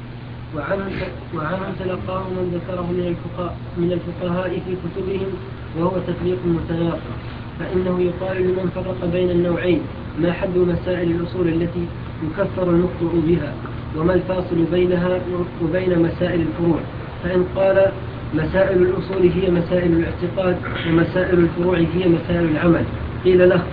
وعنهم تلقاه من ذكره من الفقهاء في كتبهم، وهو تفريق متناقض. فإنه يقال لمن فرق بين النوعين ما حد مسائل الأصول التي يكفر المخطئ بها، وما الفاصل بينها وبين مسائل الفروع. فإن قال مسائل الأصول هي مسائل الاعتقاد ومسائل الفروع هي مسائل العمل، قيل له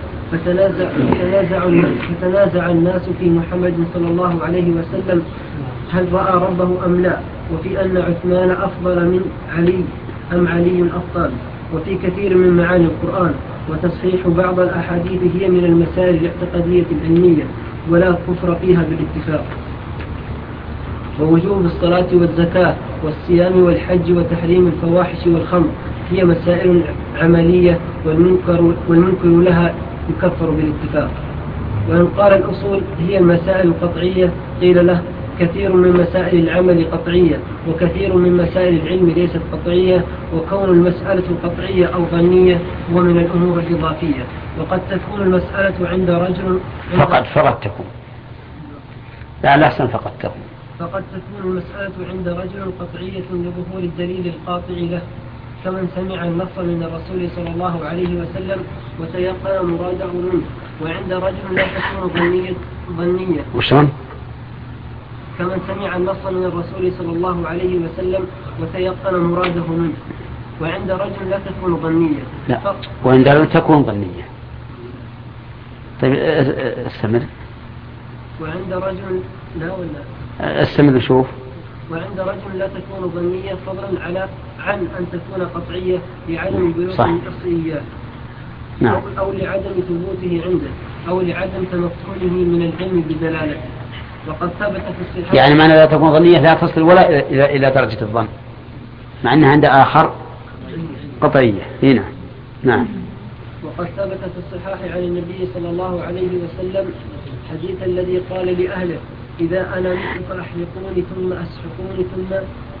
فتنازع الناس في محمد صلى الله عليه وسلم هل رأى ربه أم لا، وفي أن عثمان أفضل من علي أم علي أفضل، وفي كثير من معاني القرآن. وتصحيح بعض الأحاديث هي من المسائل الاعتقادية العلمية ولا كفر فيها بالاتفاق. ووجوب الصلاة والزكاة والصيام والحج وتحريم الفواحش والخمر هي مسائل عملية والمنكر لها يكفر بالاتفاق. وإن قال الأصول هي المسائل القطعية، قيل له كثير من مسائل العمل قطعية وكثير من مسائل العلم ليست قطعية، وكون المسألة قطعية أو ظنية هو من الأمور الإضافية. وقد تكون المسألة عند رجل فقد تكون لا أحسن فقد تكون المسألة عند رجل قطعية لظهور الدليل القاطع له، كمن سمع النص من الرسول صلى الله عليه وسلم وتيقن مراده منه، وعند رجل لا تكون ظنية. وشون؟ كمن سمع النص من الرسول صلى الله عليه وسلم وتيقن مراده منه، وعند رجل لا تكون ظنية. لا، وعند رجل تكون ظنية. طيب استمر. وعند رجل لا ولا استمر نشوف. وعند رجل لا تكون ظنية فضلا عن أن تكون قطعية لعدم بلوغ الإحصائيات، نعم، أو لعدم ثبوته عنده، أو لعدم تمكنه من العلم بدلالته. وقد ثبت في الصحة، يعني معنى لا تكون ظنية لا تصل ولا إلى درجة الظن، مع أنها عند آخر قطعية. هنا نعم. وقد ثبت في الصحاح عن النبي صلى الله عليه وسلم حديث الذي قال لأهله إذا أنا مت فأحرقوني ثم أسحقوني ثم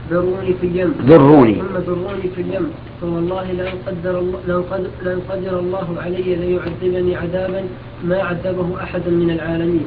ذروني في اليم ذروني ثم ذروني في اليم فوالله لأن قدر الله علي ليعذبني عذابا ما عذبه أحد من العالمين.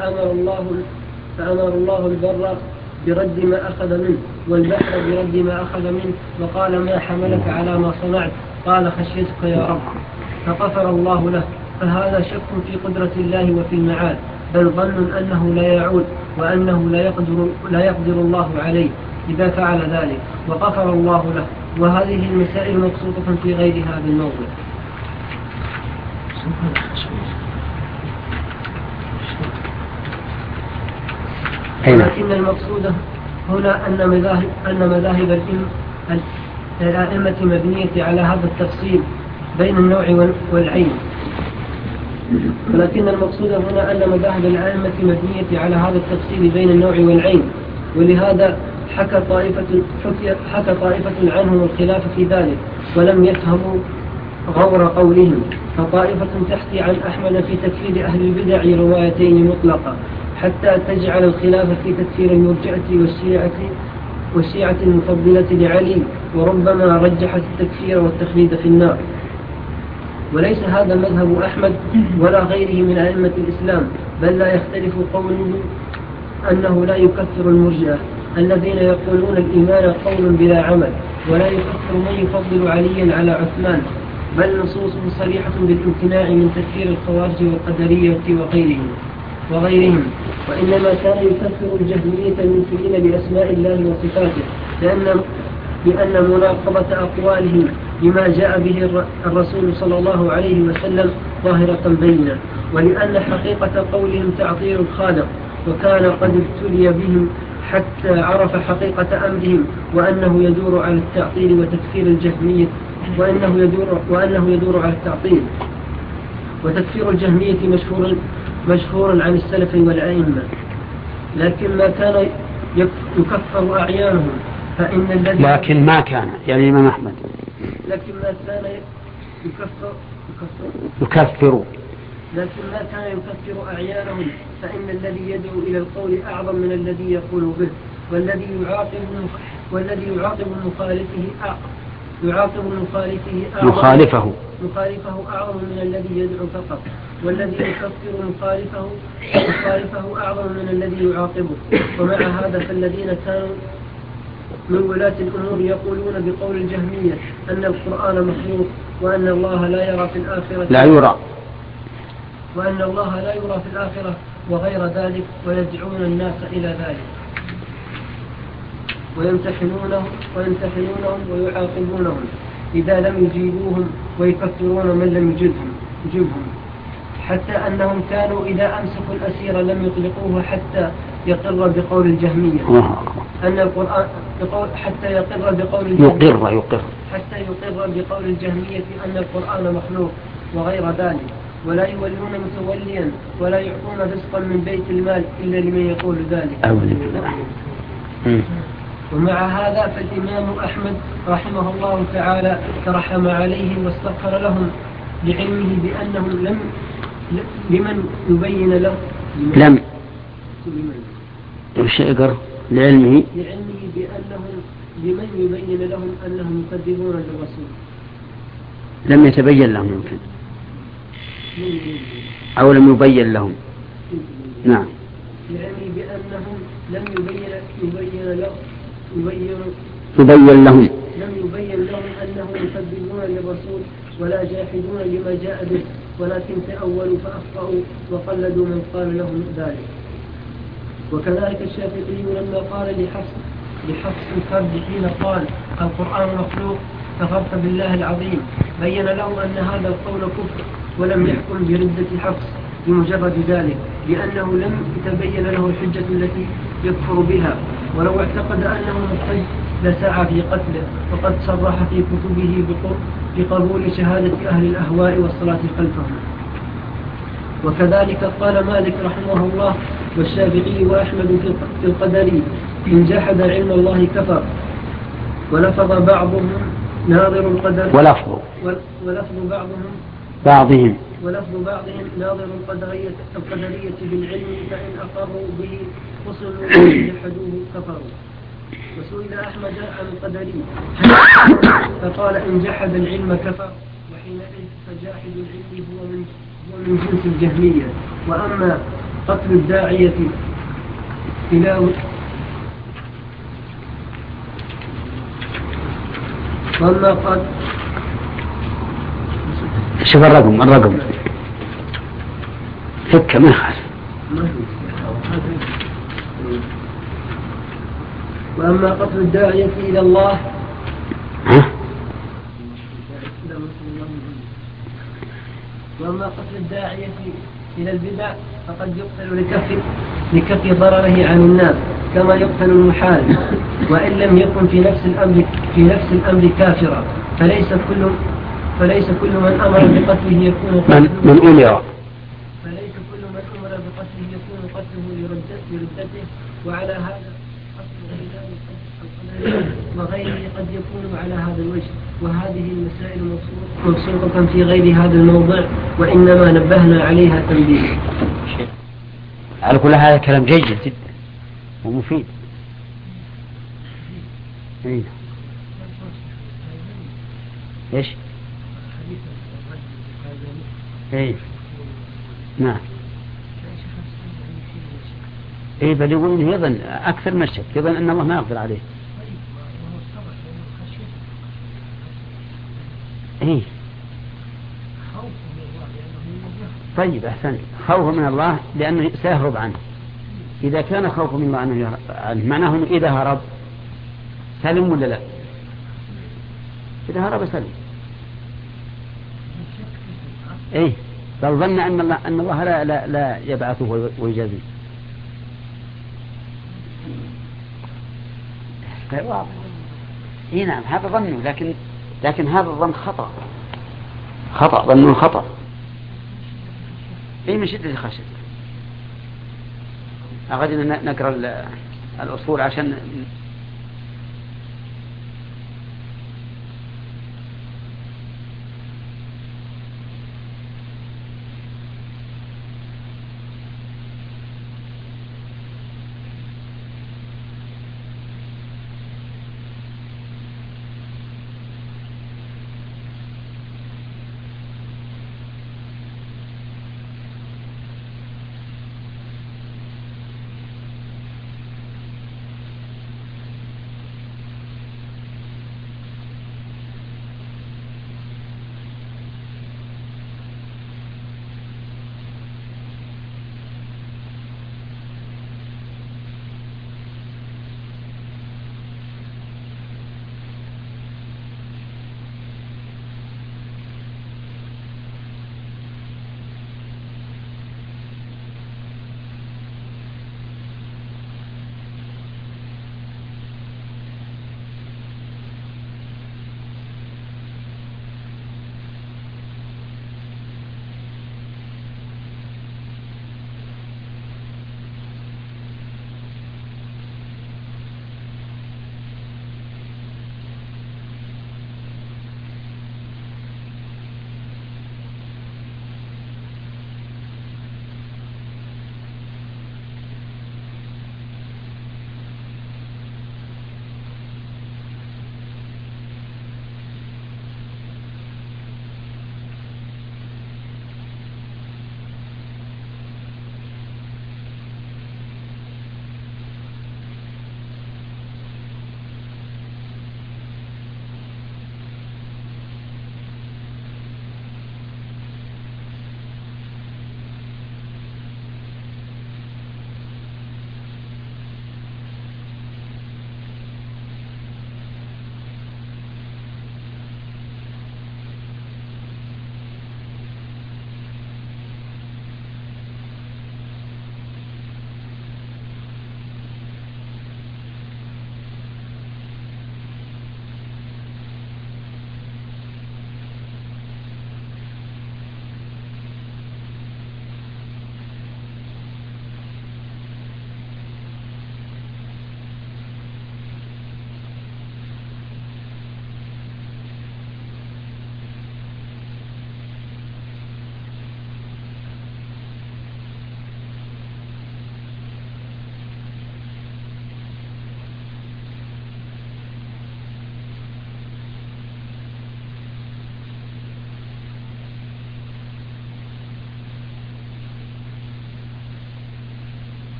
فأمر الله البر برد ما أخذ منه والبحر برد ما أخذ منه وقال ما حملك على ما صنعت؟ قال خشيتك يا رب، فغفر الله له. فهذا شك في قدرة الله وفي المعاد، بل ظن أنه لا يعود وأنه لا يقدر الله عليه إذا فعل ذلك، وغفر الله له. وهذه المسائل مبسوطة في غير هذا الموضع. لكن المقصود هنا أن مذاهب الأئمة مبنية على هذا التفصيل بين النوع والعين. ولكن المقصود هنا أن مذاهب الأئمة مبنية على هذا التفصيل بين النوع والعين، ولهذا حكى طائفة عنهم الخلاف في ذلك ولم يفهموا غور قولهم. فطائفة تحكي عن أحمد في تكفير أهل البدع روايتين مطلقة حتى تجعل الخلاف في تكفير المرجئة والشيعة المفضلة لعلي، وربما رجحت التكفير والتخليد في النار. وليس هذا مذهب أحمد ولا غيره من أئمة الإسلام، بل لا يختلف قوله أنه لا يكفر المرجئة الذين يقولون الإيمان قول بلا عمل، ولا يكفر من يفضل عليا على عثمان، بل نصوصه صريحة بالامتناع من تكفير الخوارج والقدرية وغيرهم. وإنما كان يكفر الجهمية المنكرين بأسماء الله وصفاته، لأن مناقضة أقوالهم لما جاء به الرسول صلى الله عليه وسلم ظاهرة بينة، ولأن حقيقة قولهم تعطيل الخالق، وكان قد ابتلي بهم حتى عرف حقيقة أمرهم، وأنه يدور على التعطيل وتكفير الجهمية، وأنه يدور على التعطيل وتكفير الجهمية مشهور عن السلف والأئمة. لكن ما كان يكفر أعيانهم فإن الذي لكن ما كان يعني الإمام أحمد لكن ما كان يكفر أعيانهم فإن الذي يدعو إلى القول أعظم من الذي يقول به، والذي يعاقب مخالفه أعظم من الذي يدعو فقط، والذي يكفر مخالفه أعظم من الذي يعاقبه. ومع هذا فالذين كانوا من ولاة الأمور يقولون بقول الجهمية أن القرآن مخلوق، وأن الله لا يرى في الآخرة وغير ذلك، ويدعون الناس إلى ذلك ويمتحنونهم ويعاقبونهم إذا لم يجيبوهم، ويكفرون من لم يجيبهم، حتى أنهم كانوا إذا أمسكوا الأسير لم يطلقوه حتى يقر بقول الجهمية أن القرآن حتى يقر بقول الجهمية أن القرآن مخلوق وغير ذلك، ولا يولون متوليا ولا يعطون رزقا من بيت المال إلا لمن يقول ذلك. ومع هذا فالإمام أحمد رحمه الله تعالى ترحم عليهم واستغفر لهم لعلمه بأنهم لمن يبين لهم أنهم يكذبون للرسول. لم يتبين لهم يمكن أو لم يبين لهم. نعم. يعني بأنهم لم يبين لهم أنهم يكذبون للرسول ولا جاحدون لما جاء به، ولكن تأولوا فأخطأوا وقلدوا من قال لهم ذلك. وكذلك الشافعي لما قال لحفص الفرد حين قال القرآن مخلوق كفرت بالله العظيم، بين له أن هذا القول كفر، ولم يحكم بردة حفص بمجرد ذلك، لأنه لم يتبين له الحجة التي يكفر بها، ولو اعتقد أنه مخرج لسعى في قتله، وقد صرح في كتبه بقبول شهادة أهل الأهواء والصلاة خلفهم. وكذلك قال مالك رحمه الله والشافعي وأحمد في القدر إن جحد علم الله كفر. ولفظ بعضهم ناظر القدر ولفظ بعضهم ناظر القدرية بالعلم، فإن أقروا به وصلوا وجحدوه كفروا. وسئل أحمد عن القدري فقال إن جحد العلم كفر، وحينئذ فجاحد العلم هو من جنس الجهمية. وأما قتل الداعية إلى وأما قد شوف الرقم فك ما يخالف. وأما قتل الداعية إلى الله وأما قتل الداعية إلى البدع فقد يقتل لكف ضرره عن الناس كما يقتل المحارب، وإن لم يكن في نفس الأمر كافرا. فليس كل من أمر بقتله يكون قتله فليس كل من أمر بقتله يكون قتله لردته، وعلى هذا وغيره قد يكون على هذا الوجه. وهذه المسائل مبسوطة في غير هذا الموضع، وإنما نبهنا عليها تنبيه. على كل هذا كلام جيد جدا ومفيد. ايش؟ ايه نعم. ايه بل يقول انه يظن اكثر من الشك، يظن ان الله ما يقدر عليه. ايه طيب احسنت، خوف من الله لانه سيهرب عنه. اذا كان خوف من الله انه يهرب عنه معناه انه اذا هرب سلم ولا لا؟ اذا هرب سلم. ايه بل ظن ان الله لا يبعثه ويجازيه. واضح. اي نعم هذا ظنه، لكن هذا الظن خطأ ظنه خطأ. اي من شدة الخشية. أغدنا نقرأ الأصول عشان